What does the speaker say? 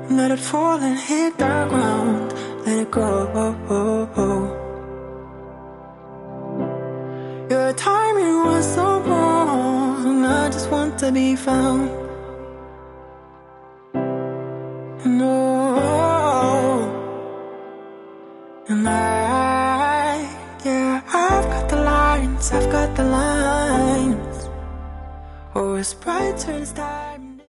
Let it fall and hit the ground. Let it go. Your timing was so wrong, and I just want to be found. No, and yeah, I've got the lines, I've got the lines. Oh, it's bright turns dark.